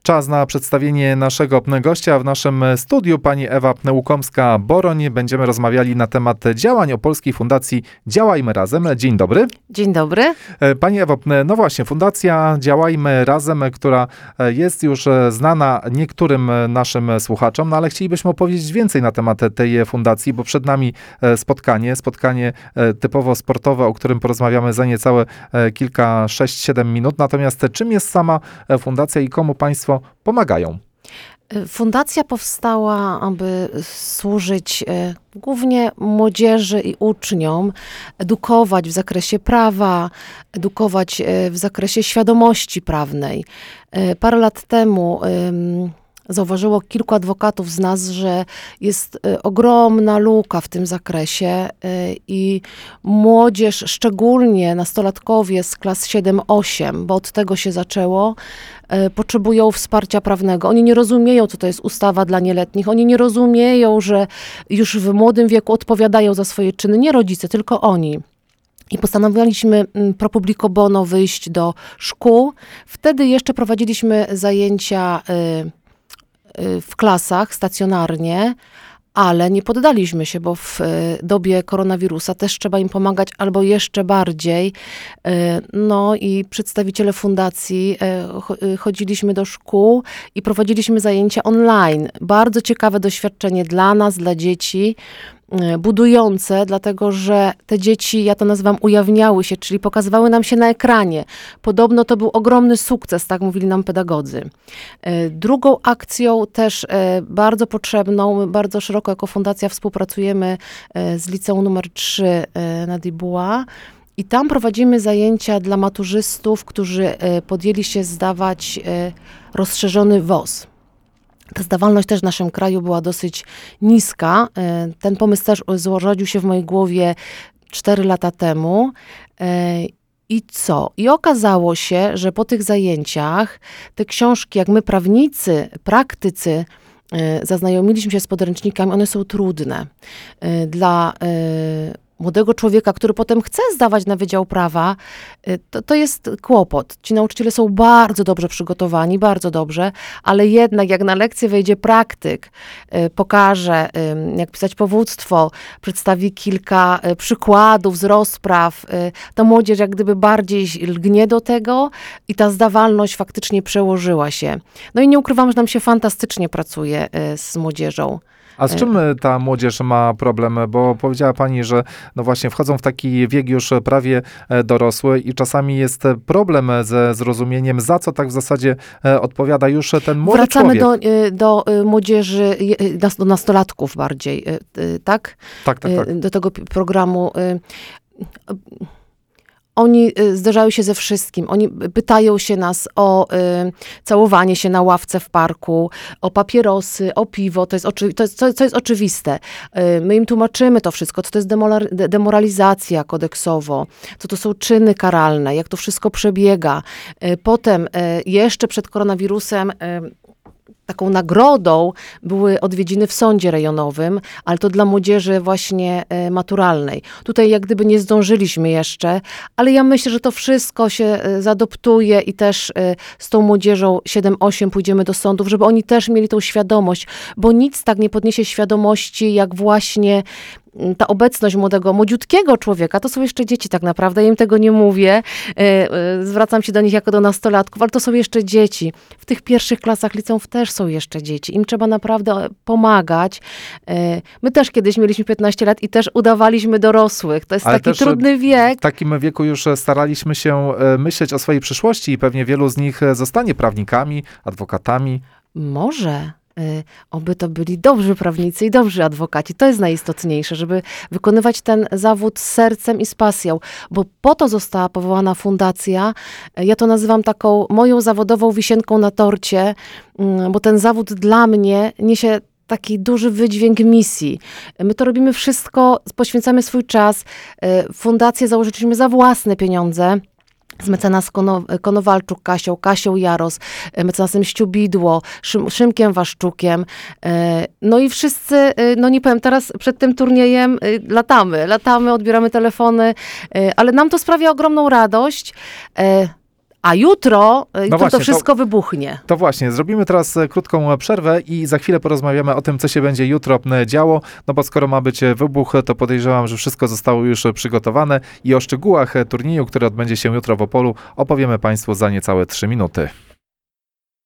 Czas na przedstawienie naszego gościa w naszym studiu, pani Ewa Łukomska-Boroń. Będziemy rozmawiali na temat działań Opolskiej Fundacji Działajmy Razem. Dzień dobry. Dzień dobry. Pani Ewo, no właśnie, Fundacja Działajmy Razem, która jest już znana niektórym naszym słuchaczom, no ale chcielibyśmy opowiedzieć więcej na temat tej fundacji, bo przed nami spotkanie typowo sportowe, o którym porozmawiamy za niecałe kilka, 6-7 minut. Natomiast czym jest sama fundacja i komu państwo pomagają? Fundacja powstała, aby służyć głównie młodzieży i uczniom, edukować w zakresie prawa, edukować w zakresie świadomości prawnej. Parę lat temu zauważyło kilku adwokatów z nas, że jest ogromna luka w tym zakresie i młodzież, szczególnie nastolatkowie z klas 7-8, bo od tego się zaczęło, potrzebują wsparcia prawnego. Oni nie rozumieją, co to jest ustawa dla nieletnich. Oni nie rozumieją, że już w młodym wieku odpowiadają za swoje czyny. Nie rodzice, tylko oni. I postanowiliśmy pro publico bono wyjść do szkół. Wtedy jeszcze prowadziliśmy zajęcia w klasach stacjonarnie, ale nie poddaliśmy się, bo w dobie koronawirusa też trzeba im pomagać albo jeszcze bardziej. No i przedstawiciele fundacji chodziliśmy do szkół i prowadziliśmy zajęcia online. Bardzo ciekawe doświadczenie dla nas, dla dzieci, budujące, dlatego że te dzieci, ja to nazywam, ujawniały się, czyli pokazywały nam się na ekranie. Podobno to był ogromny sukces, tak mówili nam pedagodzy. Drugą akcją też bardzo potrzebną, my bardzo szeroko jako fundacja współpracujemy z liceum numer 3 na Dibuła i tam prowadzimy zajęcia dla maturzystów, którzy podjęli się zdawać rozszerzony WOS. Ta zdawalność też w naszym kraju była dosyć niska. Ten pomysł też zrodził się w mojej głowie 4 lata temu. I co? I okazało się, że po tych zajęciach te książki, jak my prawnicy, praktycy, zaznajomiliśmy się z podręcznikami, one są trudne. Dla młodego człowieka, który potem chce zdawać na Wydział Prawa, to jest kłopot. Ci nauczyciele są bardzo dobrze przygotowani, bardzo dobrze, ale jednak jak na lekcję wejdzie praktyk, pokaże, jak pisać powództwo, przedstawi kilka przykładów z rozpraw, ta młodzież jak gdyby bardziej lgnie do tego i ta zdawalność faktycznie przełożyła się. No i nie ukrywam, że nam się fantastycznie pracuje z młodzieżą. A z czym ta młodzież ma problem? Bo powiedziała pani, że no właśnie wchodzą w taki wiek już prawie dorosły i czasami jest problem ze zrozumieniem, za co tak w zasadzie odpowiada już ten młody człowiek. Wracamy do młodzieży, do nastolatków bardziej, tak? Tak. Do tego programu. Oni zderzają się ze wszystkim. Oni pytają się nas o całowanie się na ławce w parku, o papierosy, o piwo. To jest oczywiste. My im tłumaczymy to wszystko, co to jest demoralizacja kodeksowo, co to są czyny karalne, jak to wszystko przebiega. Potem jeszcze przed koronawirusem taką nagrodą były odwiedziny w sądzie rejonowym, ale to dla młodzieży właśnie maturalnej. Tutaj jak gdyby nie zdążyliśmy jeszcze, ale ja myślę, że to wszystko się zaadoptuje i też z tą młodzieżą 7-8 pójdziemy do sądów, żeby oni też mieli tą świadomość, bo nic tak nie podniesie świadomości, jak właśnie ta obecność młodziutkiego człowieka, to są jeszcze dzieci tak naprawdę, ja im tego nie mówię, zwracam się do nich jako do nastolatków, ale to są jeszcze dzieci. W tych pierwszych klasach liceów też są jeszcze dzieci. Im trzeba naprawdę pomagać. My też kiedyś mieliśmy 15 lat i też udawaliśmy dorosłych. To jest ale taki trudny wiek. W takim wieku już staraliśmy się myśleć o swojej przyszłości i pewnie wielu z nich zostanie prawnikami, adwokatami. Może. Oby to byli dobrzy prawnicy i dobrzy adwokaci. To jest najistotniejsze, żeby wykonywać ten zawód z sercem i z pasją, bo po to została powołana fundacja. Ja to nazywam taką moją zawodową wisienką na torcie, bo ten zawód dla mnie niesie taki duży wydźwięk misji. My to robimy wszystko, poświęcamy swój czas. Fundację założyliśmy za własne pieniądze. Z mecenas Konowalczuk Kasią Jaros, mecenasem Ściubidło, Szymkiem Waszczukiem. No i wszyscy, no nie powiem, teraz przed tym turniejem latamy, odbieramy telefony, ale nam to sprawia ogromną radość. A jutro właśnie, to wszystko wybuchnie. To właśnie, zrobimy teraz krótką przerwę i za chwilę porozmawiamy o tym, co się będzie jutro działo, no bo skoro ma być wybuch, to podejrzewam, że wszystko zostało już przygotowane i o szczegółach turnieju, który odbędzie się jutro w Opolu, opowiemy Państwu za niecałe 3 minuty.